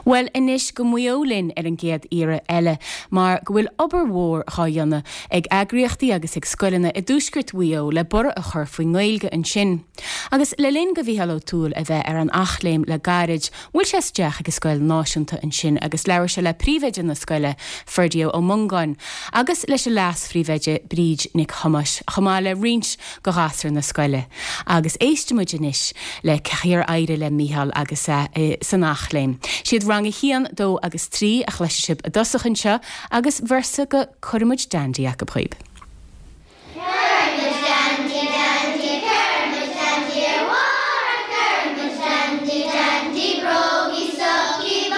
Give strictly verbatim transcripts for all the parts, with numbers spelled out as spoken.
Well, inis go muolin ar an géad ire eile, mar go bhfuil obair chayanna ag agriochtaí agus ag scoileanna i dúsgurt wio le bor a chur faoi ngailge an sin. Agus le linn go bhí hello túl a bheith ar an achléim le garid, bhfuil sé steach agus scoil náisiúnta an sin agus leabhar se le príomhhéide na scoile Ferdio ó Mungáin, agus leis a leas príomhhéide bríd Nick Thomas, chomá le rins go ghasar na scoile. Agus éistemuid inis le céir aire le Mícheál agus uh, san achléim. Siad rang i hían dó agus trí a chleisisib a dosachan seo agus versa go Cormuid Dandy ac a phoib. Cormuid Dandy, Dandy, Cormuid Dandy, war, Cormuid Dandy, Dandy, brogi sucky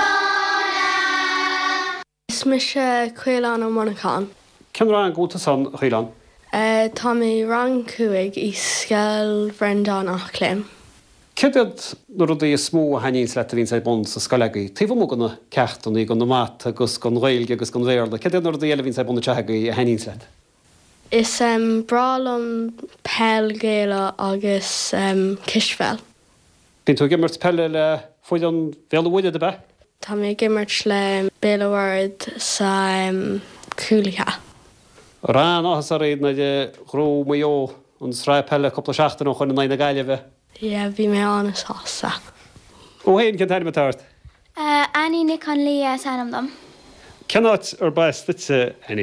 bona. Is mis Chwilan ó Monacán. Cyn rhan gwta son Chwilan? Uh, tá mé rang cuaig i scail Brendan Achlim. Cydyd nôr oedd ei smw a hanni'n slet a fi'n sa'i bond sa sgalegu. Teifo mo gona cecht o'n i gona mat agos gon reilg agos gon feirla. Cydyd nôr oedd ei ele fi'n sa'i bond a chahegu a hanni'n slet? Is um, bralon pel gela agus um, cishfel. Byn to gimmert pelle le fwylion fel y wyliad y be? Tá mé gimmert le belaward sa um, cúlicha. Rhan o has ar eid na de gro mwy o ond srai pelle cwpla siachtan o'ch yn nain a gael fe. Ie, fi me anas hosa. O hein, cyn tair me tart? Uh, Annie Nick on Lia sanam dom. Cynot o'r bas dytse, Annie?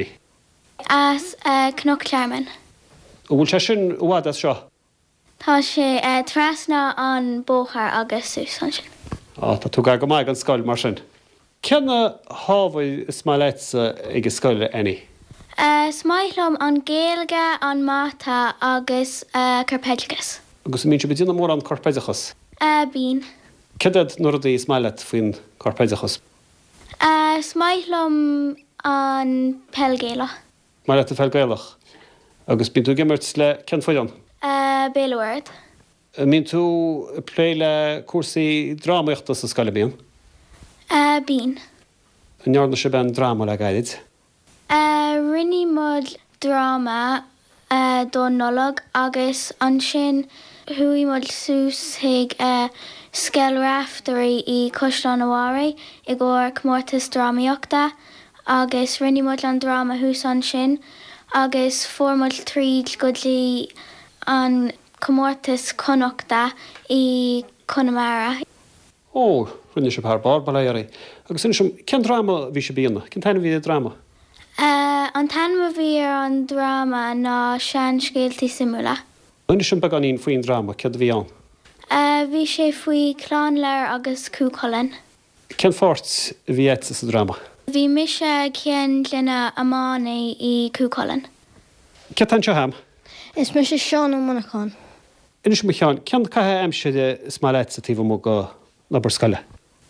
As uh, Knock Charman. O wyl siasyn o wad as sio? Tá sé uh, trasna an bóchar agus Susan sin. O, ta tu gael gymag an sgoil mar sin. Cynna hafwy ysmalet ag ysgoil, Annie? Uh, Smailom an Gaelga an Mata agus uh, Carpedicus. Agus mi'n siw bydyn am o'r an corpedachos? Uh, Bean. Cydyd nôr oedd ei smalet fwy'n corpedachos? Uh, Smailom an Pelgela. Smalet y felgaelach? Agus mi'n tu gimmert le cyn ffwylion? Uh, Belward. Mi'n tu pleile cwrsi drama uchtas y sgael y bian? Uh, Bean. Yn iarn o ben drama le gaelid? Uh, Rinny mod drama uh, don nolog agus an sin hui mod sus hig uh, skel raftery I Cuslan Awari I gor cmortas dramiocta agus rinny mod an drama hús an sin agus formod tríd godli an cmortas conocta I Connemara. O, rinny siw par bar balaiari. Agus yn siw, cyn drama fi siw bianna? Cyn ta'n fi drama? Uh, an tan ma fi ar an drama na sean sgeilti simula. Yn siw bag an un fwy'n drama, cyd fi an? Uh, fi sé fwy clán leir agus cúcolin. Cyn fort fi et ys y drama? Fi misha cien lina amani I cúcolin. Cyd ta'n siw ham? Is mis Sean ó Monacán. Yn siw mychian, cyn cael am siw de smalet sa tifo mo go na borsgale?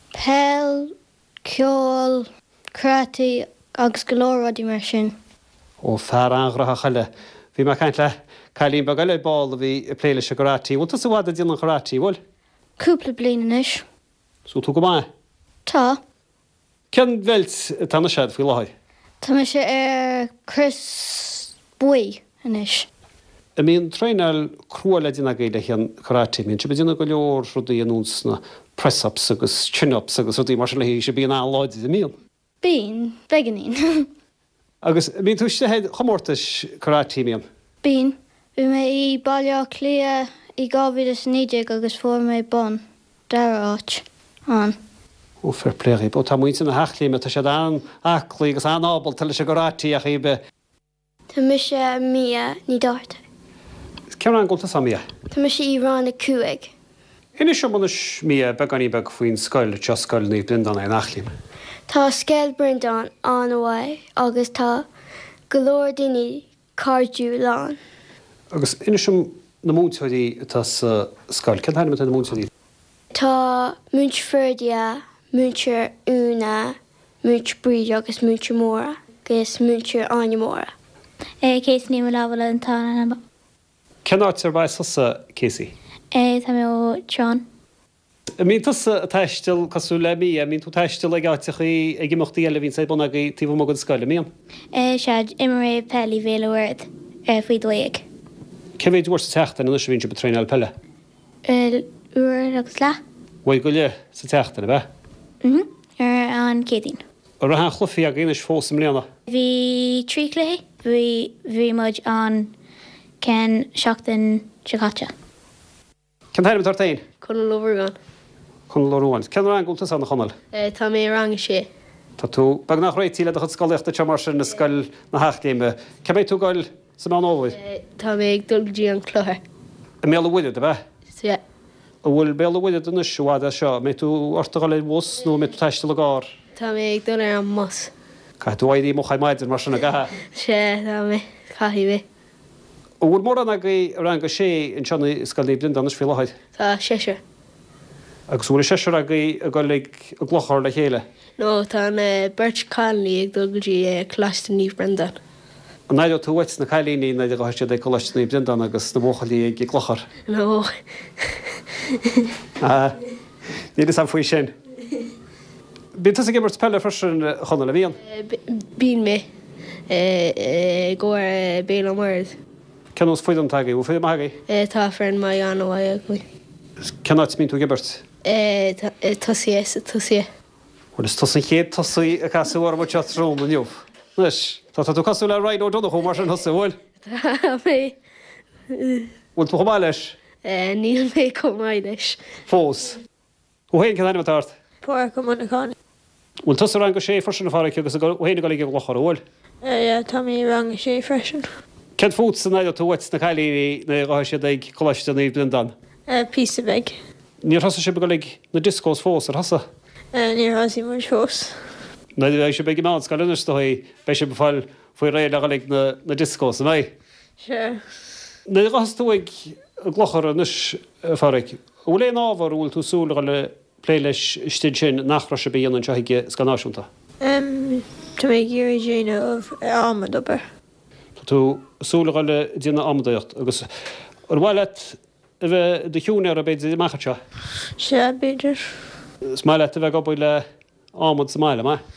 Pel, ciol, crati agus golóra di mar sin. O far angracha chaile. Fi ma caint le cailín bagale bol fi y pleile se garati. Wanta sa wada dyn yn garati, wol? Cúpla blin inis. So tu go mai? Tá. Cyn velt tan y siad fi lahai? Tá me sé ar Chris Bui inis. Y mi'n treinal crwala dyn ag eile hyn garati. Mi'n siw bydyn ag oleor rwyd i anwns na press-ups agos chin-ups agos rwyd i marsial hi eisiau by'n alod i mi'n. Bín, beganín. Agus mi'n tŵsio hed chomortas karate mi'n? Bín. Bhí mé I bailio clia I gábhídas nídig agus fuair mé bon. Dara áit. An. O, fair play. O, ta mwyn sy'n hachli me ta siad an acli agus an obol tal eisiau karate ach i be. Tá mi sé mia ní dáirta. Cem an gulta sa mia? Tá mi sé I rán a cuaig. Hyn eisiau mwyn mia began I beg fwy'n sgoil tio sgoil ni blindan ein achli me. Tá scail Brendan an awai agus tá golóir daoine cardú lán. Agus inisio na múntiodi tas sgoil. Cyn hain me ta na múntiodi? Tá múnt ferdia, múntir úna, múnt bríd agus múnt móra, agus múntir aine móra. Eh, Cés ní mo lafel an tána na ba. Cyn áit ar bai sasa, Casey? Eh, tá mi o John. Mi'n tas a taistil casw le mi, a mi'n tu taistil ag atach I ag imochdi ele fi'n sa'i bonag I tifo mogod sgoil, mi'n? Eh, siad imre peli Belward eh, fwy dweig. Cefyd dwrs y teachta yn ysgrifin siw betrein al pelle? Eh, ŵr agus la. Wai gwylio sa teachta na be? Mhm. Er an cédín. Ar a chlufií a gcéine fós mléana. Bhí trí clé, bhí bhí muid an cen seachtain Chicacha. Can taim tartain? Con lovergan. Chun leúin. Cean an gúltas an chonal. Tá mé rang sé. Tá tú bag nach réitíile a chud scoilechtta te mar sin na scoil na heachtéime. Ce méid tú gáil sa má nóhaid? Tá mé ag dulgadí an chluthair. A méla bhuiide a bheith? Sí. A bhfuil béla bhuiide duna siúáda seo, méid tú ortaáil le bhs nó méid tú teiste le gár. Tá mé ag dul ar an mas. Ca tú aidí mo chaimaidir mar sinna gathe. sé tá mé caihí mé. A bhfuil mór an agaí rang go sé in sena scoilí blind anas fi lehaid. Tá séise. Agus bhfuil séisiir agaí a gáil a glochar le chéile. nó tá uh, Bert Conley ag dulgadí uh, Claston Níomh Brendan. An naid tú wait na cailíní na go sé d choistnaí blindan agus na bóchalí ag glochar. nó Ní sam faoi sin. Bín tu gimmar pelle frisin chuna le bhíon. Bín mé ggóir bé an mid. Ceanús foiid an tagaí, bh fé maigí? Tá fren mai an bhaid go. Ceanát mín tú gibbert? Tosí tosí. Bhil is tusan chéad tosaí a casúhar mu teatróm an jobh. Nus, Tá tú casú le raid ó donna chu mar an thosa bhfuil? Tá mé Bhfuil tú chumá leis? níl mé comáides. Fós. Ó héon ceanna tart? Pór go mnaáin. Bhfuil tusa rang go sé frisin na fára agus héna go ige glochar bhil. Tá mí rang sé freisin. Cean fút san naid tú wait na cailíní na gá sé ag choisteannaí blindan. Pí beg. Níor thosa sé go na discós fós ar thosa. Ní hasí mar fós. Na bheith sé beag má gal innastoí be sé befáil faoi ré le na discós mé. Se. Na gas tú ag glochar an nus farric. Bhfuil éon ábhar bhfuil tú súla le lé leis stiid sin nachra se bíon an teige scanáisiúnta. Tá mé géir déine ó amad obair. Tú súla le dína amdaocht agus ar bhile a bheith de hiúne a beidir maichate. Se beidir. Smaile a bheith go le ámad sa máile mai.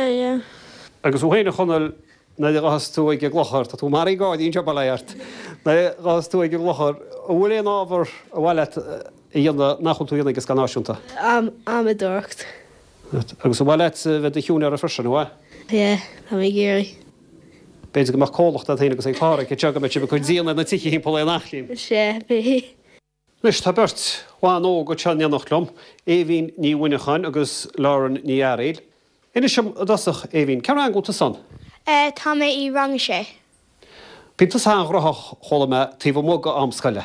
Agus ó héine chunal na gas tú ag glochar, tá tú mar gáid ín job leiart. Na gas tú ag glochar bhfuil éon ábhar a bhile íonna nachú tú dhéana agus scanáisiúnta. Amadúcht. Agus bhile bheith de hiúne ar a frisin bhha. Tá mé géirí. Beidir go mar cólacht a héine agus ag pára go teag me si chu díana na tií hí pó nachlín. sé bé. Nus tá bert bháin ó go teanne nachlumm, éhín ní bhuiinechain agus láran ní aréil. Ina sem dasach éhín, ce an gúta san? Tá mé í rang sé. Bítas an rothach chola me tíh mó go amscaile.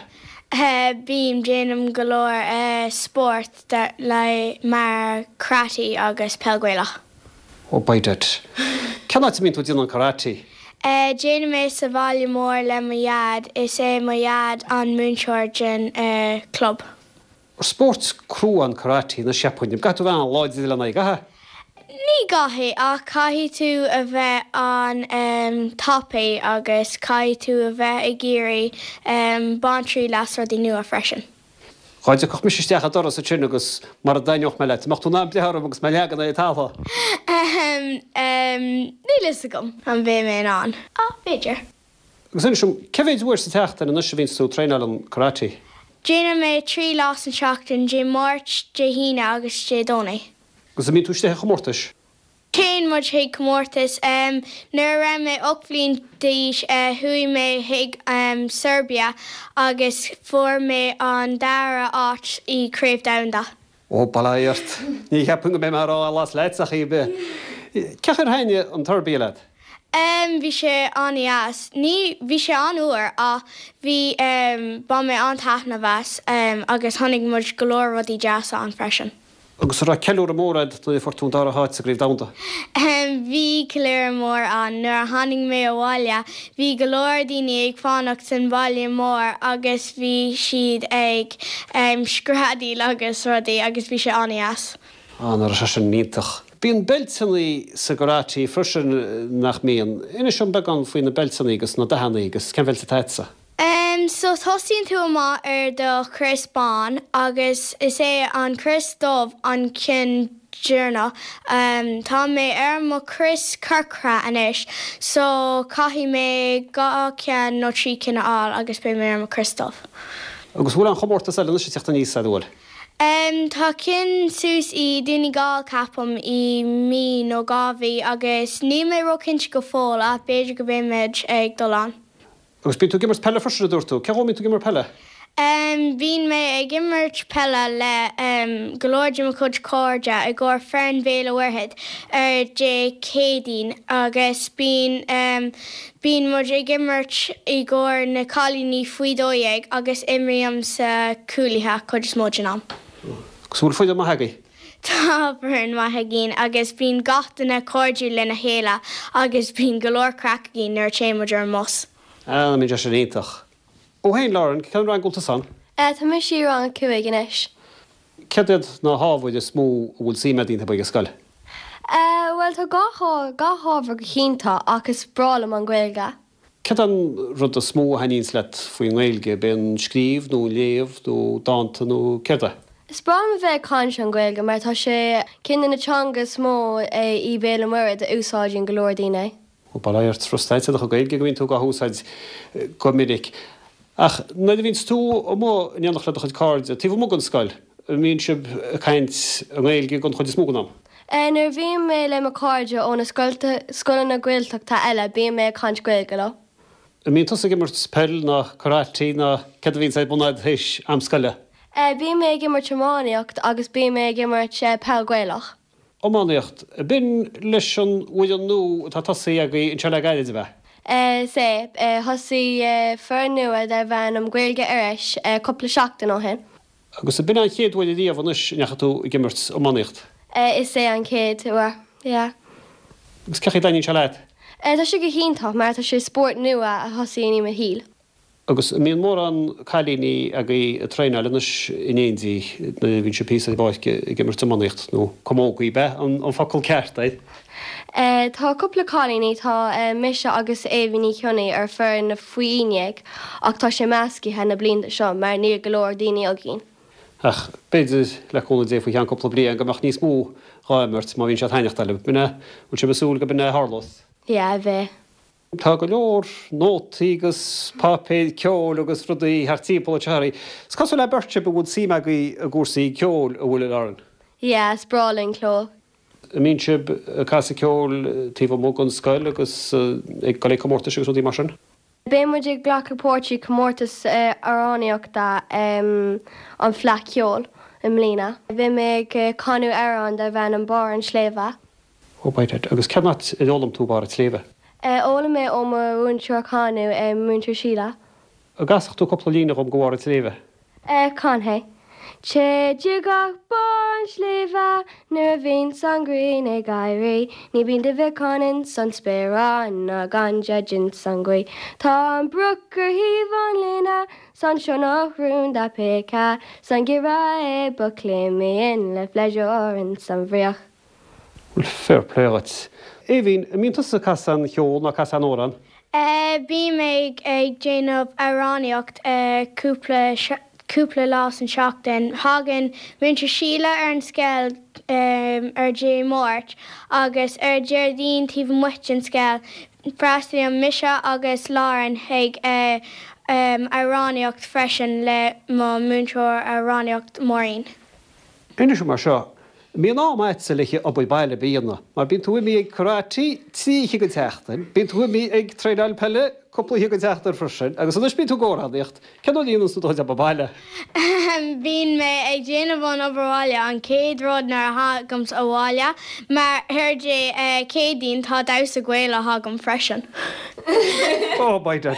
Bím déanam golóir sport le mar crataí agus pelgweilech. Ó baidir. Ceanna mín tú díana an karate? Déana mé sa bhaile mór le maiad is é maiad an Moonchorgen club. Ar sport crú an karate na seapainnim, gatú bhean láid le na gathe? Ní gaithí ach caithí tú a bheith an um, tappaí agus caithí tú a bheith i ggéirí um, bantrí las rudí nua a freisin. Cháide chuch mis isteach a doras a sin agus mar a daoch me leit, macht tú ná dethar agus me legan é táfa. Ní lis gom an bhé mé an. Á féidir. Agus in sem cehéid bhuiir sa teachta na nus vín tú tréile an karate. Déana mé trí las an seachtain dé mát dé híine agus dé dóna. Gus a mí tú stéach chomórtas? Céin muid hiag comórtas um, nuair ra mé ochlín díis uh, hui mé hiag um, Serbia agus fuair mé an dara áit i Craobh Downda. Ó bailíart. Ní cheappunga mé mar á las leitach í be. Cechar haine an turbí leid? Um, bhí sé anías. Ní bhí sé anúair a bhí um, ba mé antaithna bheas um, agus tháinig muid golóir rudí deasa an freisin. Agus ra ceú a mórad na fortún dar a háit sa Craobh Downda. Um, bhí léir mór an nuair a tháinig mé ó bháile, bhí golóir daoine ag fánacht san bhaile mór agus bhí siad ag um, scradaí agus rudaí agus bhí sé anías. An ar a sin níintach. Bíon beltsaní sa karate frisin nach míon. Ina sem began faoin na beltsaní agus na dahannaí agus cen bhfuil sa teitsa? Um, so thosaíonn tú amá ar do Chris Bán agus is é an Chris Dove an cin dúrna. Um, tá mé ar mo Chris Kirkra anis, so caithí mé gá cean nó trí cinna áil agus bé mé ar mo Chris Dove. Agus bhfuil an chomórtas eile na sé teachta níos a bhfuil? Um, tá cin sús i dúnig gáil capam i mí nó gábhí agus ní mé ro cinse go fóla beidir go bhéimiid ag dolán. Agus bín tú gimmar pelle fyrsta dúirtú, ce mín tú gimmar pelle? Um, bhín mé ag gimmart pelle le um, golóidir a chud cóide a ggur fearn bhéle warhead ar dé cédín agus bín um, bín mud ag gimmart i ggur na cálíní faoidóig agus imriam sa cúlaithe chud smóide am. Súil foiide má hagaí? Tá burn maithe gin agus bín gatainna cordú lena héile agus bín golóir crack gin ar téimeidir mos. Ah, mí de sé réintach. Ó héin Lauren, cean rán gúlta san? Tá mé sí an cuaig inis. Cead na hábhaid is smó bhfuil síime dínta ba go scail? Well tá gaá gaábhar go chénta agus bralam an ghilga. Cead an rud a smó haíns let faoin ghilge ben scríb nó léamh nó dáanta nó ceada? Is bram a bheith cáin an ghilga mar tá sé cin na teanga smó i béle muid a úsáidín golóir daine. Ó bailairt frustráide a ghilge go bhín tú go húsáid go minic. Ach, na d víns tú ó mó neannach le chud cáde, tíh mó an scail, mín sib caint an ghilge gon chud is smó am. Nar bhí mé le a cáide ó na scoil na ghilteach tá eile bí mé cáint ghilga le. Mín tusa gimmart spell na chorátíí na cead vín sé bunaid héis am scaile. Bí mé gimmar temáíocht agus bí mé gimmart pellgweilach. Ómáíocht, bin leis an bhuiil an nó tá tosaí a in se le gaiide bheith? sé thosaí fear nua ar bhean am ghilge aris coppla seachtain ó hen. Agus a bin an chéad bhfuil díomh anis necha tú gimmart ómáíocht? Is é an céad uair, ja. Gus cechi daoín se leid? Tá si go híntaach mar tá sé sport nua a thosaíní a híl. Agus míon mór an chalíní a go treine lenas inéondí na bhín se písa báice i gimmart ómáíocht nó commógaí be an focail ceartaid. Tá cúpla cálíní tá mise agus éhíní ceonnaí ar fear na faoineag ach tá sé meascí hena blinda seo mar níor golóir daoine a gin. Ach, beidir leúna dé faoi an coppla blian go meach níos mó ráimirt má bhín se taineachtaile buna bú se besúil go buna hálos. Ja, bheith. Tá go leor nótaí agus papéid ceol agus rudaí hartípó teí. Scasú le berse bhúd síime a gúsaí ceol a bhfuil áan? Ja, spráling chló. Mín sib casa ceol tíh mó an scail agus ag go le commórta agus rudí mar sin? Bé mu ag ghlacha pórtí commórtas aráníochta an flaceol im lína. Bhí mé canú arán de bhean an bar an sléomha. Ó baidir, agus ceannat i dólam tú bar a sléomh? Óla mé ó múnseir canú múnseir síla. A gasach tú coppla lína am gohhar a sléomh? Canhé. Che dúgach bar an sléomha nuair a bhín san grí na gaiirí, ní bíon de bheith canan san spéire na ganja gin san gcuí. Tá an bruchar híomh an lína san seo nachrún da pécha, san gira é bucléimíon le fleisiúr an san bhríoch. Bhfuil fair pléirt. Éhín, mín tusa casan cheol na casan óran? Bí mé ag déanamh aráníocht cúpla cúpla lás an seachtain, hagan muintir síle ar an scéil um, ar dé mórt, agus ar deardín tíh muit an scéil, freistalí an mise agus láran ag uh, um, aráníocht freisin le má múnteoir aráníocht mórín. Inis mar seo, mí ná maitsa leiche ob baile bíanana, mar bín tú mí ag chorátí tí go teachtain, bín tú mí ag treidáil pelle coppla go teachtar frisin, agus anis bín tú ggóráíocht, cean líonú tú a baile? Bhín mé ag déanamhán óháile an céad rád nar hagams óháile, mar thuirdé cédín tá daus a ghfuil hagam freisin. Ó baidir.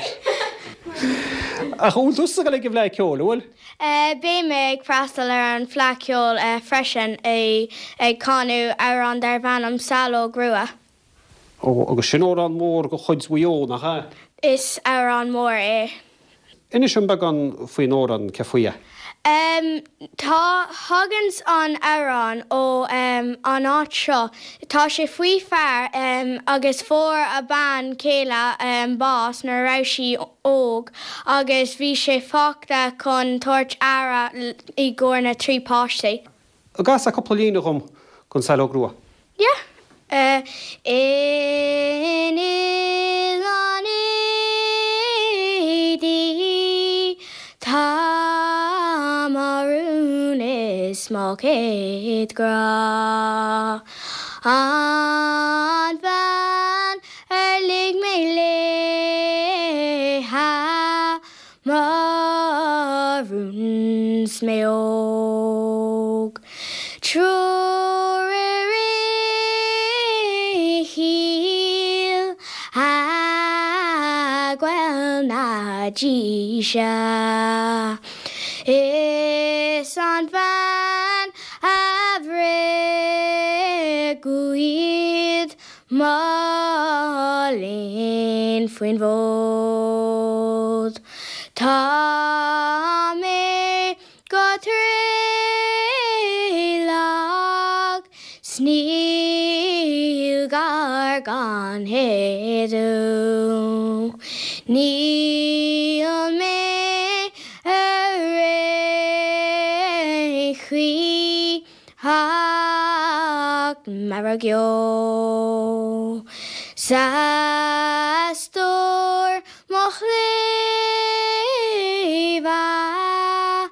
A chuún túsa go le go bhléh ceol, bhfuil? Bé mé ag freastal ar an flaceol freisin ag canú ar an dar bhanam saló grua. Ó agus sin ó an mór go chuid bhuió nach ha? Is ar an mór é. Inis sin bag an faoin óran ce faoie? Um, tá hagans an arán ó um, an áit seo. Tá sé faoi fearr um, agus fór a ban céile um, bás na raibhsí óg, agus bhí sé fágta chun tuairt ara i gcóir na trí páiste. A gas a coppla lína chum chun saoil grua? Ja. Uh, in is an idi tá marún is smoke it gra. An van er lig me le ha maroons me og true heel ha gwel na jisha is an van avre guid malin fuin vod ta me gotrelag sneil gargan hedu Níl me aré chuí hach maragio sa stór moch léva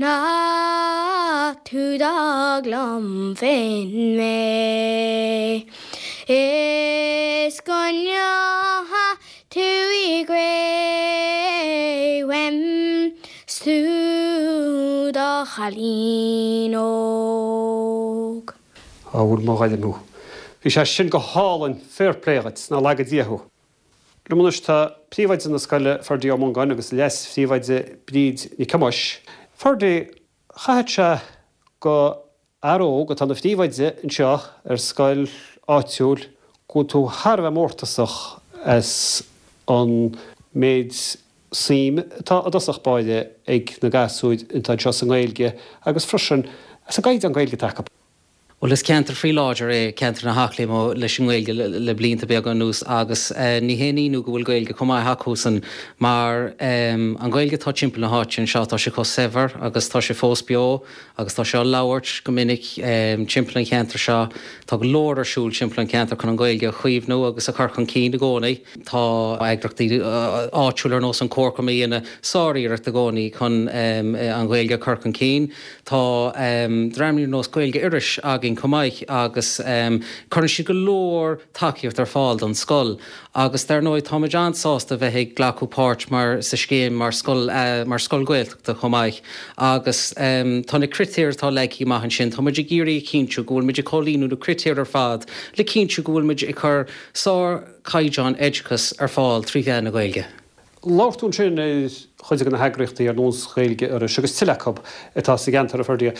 na tú daglam fin me is gonja tu I grey wem stúd a chalínog. A bhfuil má gaile nú. Bhí sé sin go hálan fairplégat ná legad díothú. Lumanis tá príomhaid na scoile fardí am gan agus les príomhaide bríd ní camáis. Fardí chaithid se go aró go tána príomhaide an seo ar scoil áitiúil go tú tharbh mórtasach as an méid sim tá adasach baide ag na gasúid in tá just an gailge agus freisin as a gaid an gailge take. Well is ceantar frí láidir é ceantar na haclaí mo leis an gailge le blianta beag an nús agus ní héanaí go bhfuil gailge chumá hacúsan mar an gailge tá timpeall na háitin seo tá sé có sever agus tá sé fós beo agus tá seo láhairt go minic timpeall an ceantar seo tá go leir arsúil timpeall an ceantar chun an gailge chuomh nó agus a chuir chun cí na gcónaí tá agdrachtaí áitiúil ar nós an cór go íana sáiríart a gcónaí chun an gailge chuir chun cí tá dreimlí nós gailge iris agin cumáich agus um, chuann si go leor takeíocht ar fáil don scoil agus dar nóid táid ansásta bheith ghlacu páirt mar sa scéim mar scoil uh, mar scoil gailteachta chumáich agus um, tána critéir tá leicí maithan sin tá muidir géirí cínú go bhfuil muidir cholíú do critéir ar fad le cínú go bhfuil muidir i chur sár caiideán éidechas ar fáil trí bheith na gailge. Láirtún sin chuide go na heagraíochtaí ar nós gailge ar agus tileachab atá sa gantar a fardí.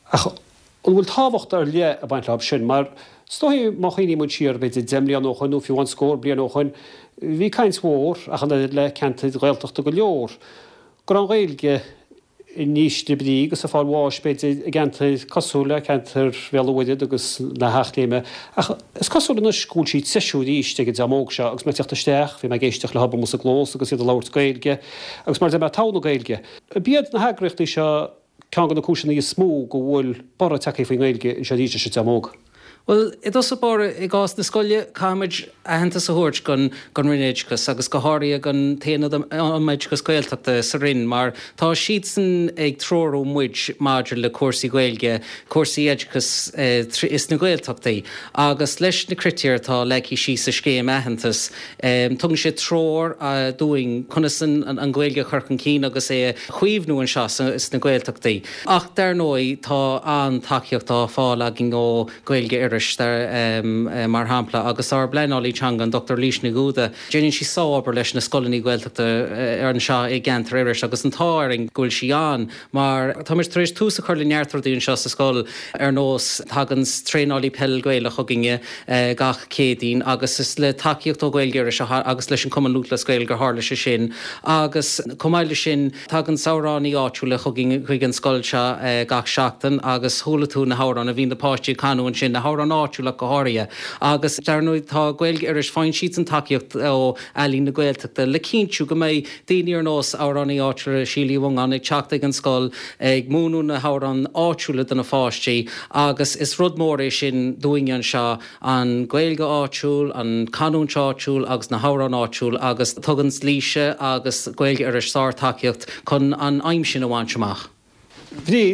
On bhfuil táhacht ar le a baint leb sin, mar stoí má chuoine mu siar beidir demlí an óchain nó fiúhain scór blian óchain, bhí caint mhór a chan le ceantaid gailteachta go leor. Gur an gailge níos de brí agus a fáil bháis beidir a gantaid cosúla ceantar bhealhaidead agus na heachléime. Is cosúla na scúil siad seisiúí iste go deamóg se agus me teachtasteach, bhí me géisteach le habba mus a glós agus iad a láirt gailge, agus mar de me tána gailge. Bíad na heagraíochtaí seo cean go na cúisina í smó go bhfuil bara takeí faoin gailge in sé díte se deamóg. Well, it does support a gas na scoile cáid a henta sa thuirt gon gon rinéidchas agus go háirí gon téanad an méidchas gailteachta sa rinn, mar tá siad san ag tróró muid maidir le cuasaí gailge, cuasaí éidechas is na gailteachtaí, agus leis na critéir tá leicí sí sa scéim aitheantas, tung sé trór a dúing chunasan an gailge chuirchan cí agus é chuomhnú an seo is na gailteachtaí. Ach dar nói tá an takeíocht tá fála gin ó gailge iris dar um, uh, mar hampla agus ar bleáí teanga an Doctor Lís na Gúda. Déanann si sábar leis na scolaní gailteachta uh, ar an seo i gceantar iris agus an táing gúil si an, mar táid tríéis túsa chuir leneartardaíonn seo sa scol ar nós thagans tréálaí pell gaile chuginge uh, gach cédín agus is le takeíocht ó gailgeir agus leis an cumanúla scail gur hála se sin agus cumáile sin tagan saoránaí áitiúla chuigin chuig an scoil se uh, gach seachtain agus thula tú na hárán a bhín de páistí canúin sin na hárán áitiúla go háirithe agus dearnúid tá gailge iris fáin siad an takeíocht ó eilín na gailteachta le cínú go méid daoine ar nós áránaí áitiúla sílí bhán ag teachta an scoil ag múnú na hárán áitiúla den na fáistí agus is rud mór é sin dúing an seo an gailge áitiúil an canún áitiúil agus na hárán áitiúil agus tugann líise agus gailge iris sár takeíocht chun an aimim sin a bhaintseach. Bríd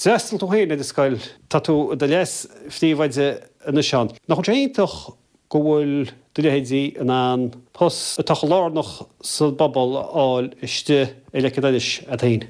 Zestal tú héine de scoil tá tú de les ftíomhaide na seán. Nach chu éintach go bhfuil duhéidí an an pos a tá lánach sa bobbal áil iste é lecadais a taine.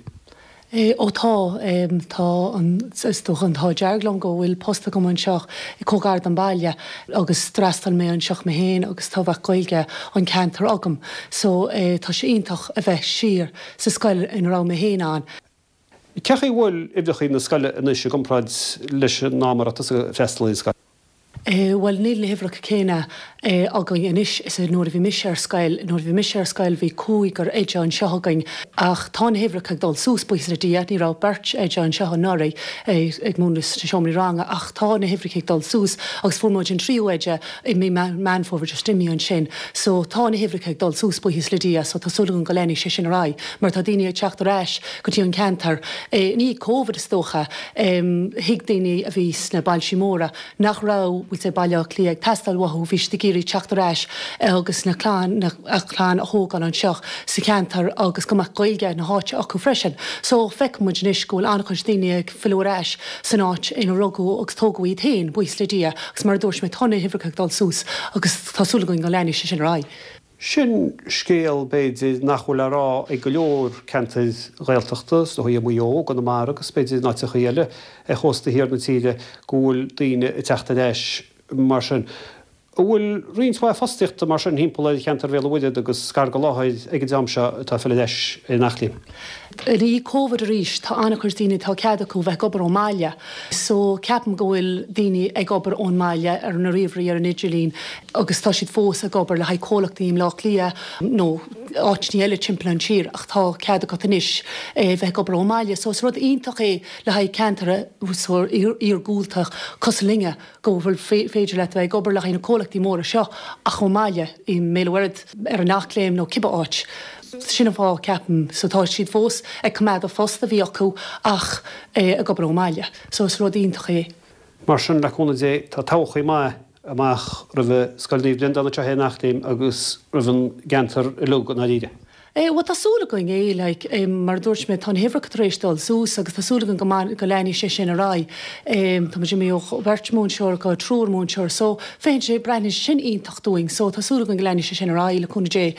ó tá tá an stoch an tá dearglam go bhfuil posta go an seach i cógard an bailile agus strastal mé an seach mé héin agus tá bheith goilge an cantar agam. So tá sé ionintach a bheith sir sa scoil in rá mé héin an. Ceach bhfuil ibdeach na scoile in is gompráid leis námara a festal í scoil. Uh, well, níl na hifrach céine uh, againn inis is a nóir bhí mis ar scail, nóir bhí mis ar scail bhí cúig ar éide an seogainn ach tá na hifrach ag dul sús buis a díad ní rá bert éide an seo nóirí ag múnas seomí ranga ach tá na hifrach ag dul sús agus formóid an tríú éide i mí man fóver a stimí an sin. So tá na hifrach ag dul sús buis le díad so tá súlagan go léní sé sin rá, mar tá daine teach a réis go tí an cantar. Uh, ní cóvid is tócha um, hiag daine a bhís na bailsí móra nach rá bhí sé bailach líag testal wathú bhís de géirí teachtaréis agus na chláán a chláán a thógan an seach sa ceantar agus go gailge na háite acu freisin. So feicmuid níos gúil anna chun daine ag fiúréis san áit in rugú agus tógaí tain buis le dia agus mar dúirs mé tonna hifrach dal sús agus tásúlagain go léine sé sin rá. Sin scéal béidir nachhfuil ará ag go leor cantaid réalteachtas do chuí mó go na mar agus béidir náte chéile a chosta hir na tíide gúil daine i teachta leis mar sin. Bhfuil rionshá fastiíochtta mar sin hímpla cheantar bhéal bhuiide agus scar go láthid ag damse tá fi leis i nachlíim. Rí cóvid a ríis tá anna chur daine tá ceada go bheith gobar ó máile. So ceapan go bhfuil daine ag gobar ón máile ar na riomhraí ar an Idirlín agus tá siad fós a gobar le haid cólachtaím lách lia nó áitní eile timpplain tír ach tá ceada go tanis bheith gobar ó máile. So rud ionintach é le haid cantara ar gúltach cosalinge go bhfuil féidir le bheith gobar le haid na cólachtaí móra seo ach ó máile i méleharid ar an nachléim nó ciba áit. Sinna bhá ceapan so tá siad fós ag cumad a fósta bhí acu ach a gobar ó máile. So is rud ionintach é. Mar sin leúna dé tá táchaí mai amach ra bheith scoilníomh blin anna tehé nachtaim agus ra bhann gantar i lug na ríide. Eh, wat tasúlagan é like, eh, mar dúirt mé tá hifrach tréistal sús agus tasúlagan go go léní sé sin a rá. Eh, tá sé mé bhirtmún seir go trúrmún seir, so féin sé breine sin iontachtúing, so tasúlagan go léní sé sin a rá le chuna dé.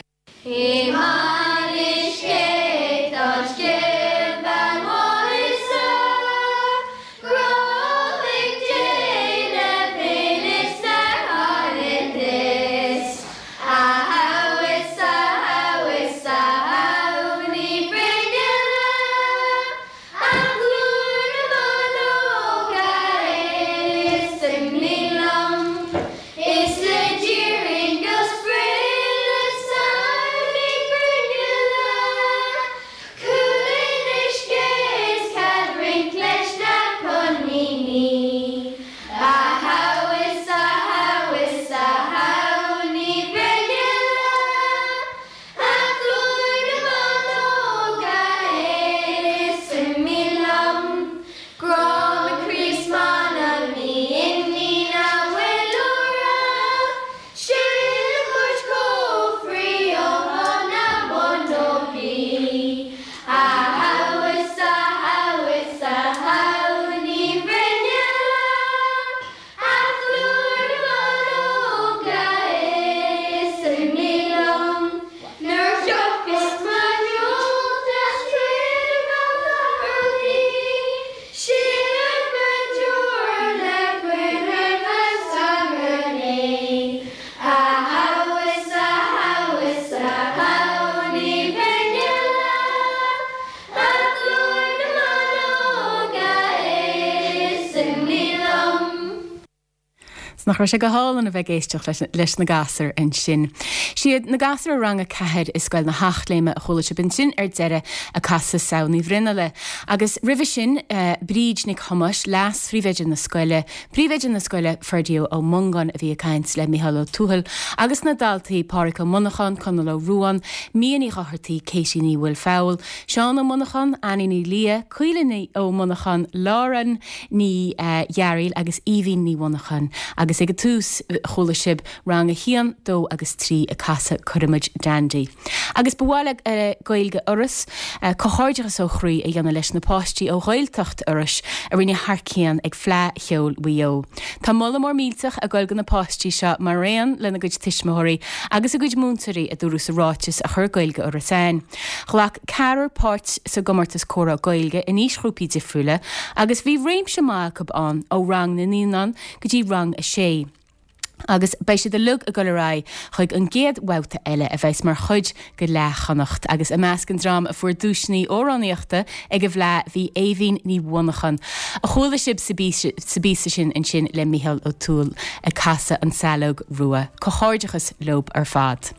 nach ra sé go hálan a bheith géisteach leis na gasar an sin. Siad na gasar a ranga cehead is scoil na hachtléime a chola bin sin ar deire a casa saoní bhrinale. Agus rih sin uh, bríd nig thomas las fríveidin na scoile, príveidin na scoile ferdiú ó mungan a bhí a caint le Micheál Tuathail, agus na daltaí Pádraig Monaghan Conal ó Ruan, Míonaí Chathartaí Céisi ní bhfuil fáil, Seán ó Monaghan, Annie ní Lia, Cuileanna ó Monaghan, Lauren ní uh, Yaril agus Evie ní Monaghan, agus agus ag tús chola sib rang a hían dó agus trí a casa chuimiid dandy. Agus bhhaile uh, gailge oras uh, coháideachas ó chrí a dhéanana leis na páistí ó ghailtacht oras a rinne Harcéan ag flá cheol wio. Tá molla mór mílteach a gailgan na páistí seo mar réan lena gcuid tiismóirí agus a gcuid múntarí a dúrú sa ráitis a chur gailge oras ein. Chlach carar páirt sa gomartas córa gailge in níos grúpi difriúile agus bhí réim se mácab an ó rang na nínan go dtí rang a sé. Agus bei sé de lug a golará chuig an géad weuta eile a bheits mar chuid go lechannacht agus a meascan drám a fuair dúisnaí óráníochta ag go bhlá hí éhín ní bhnachan. A chola sib sa bísa sin in sin le Micheál Ó Tuail a casa an salóg rua, coháideachas lob ar fad.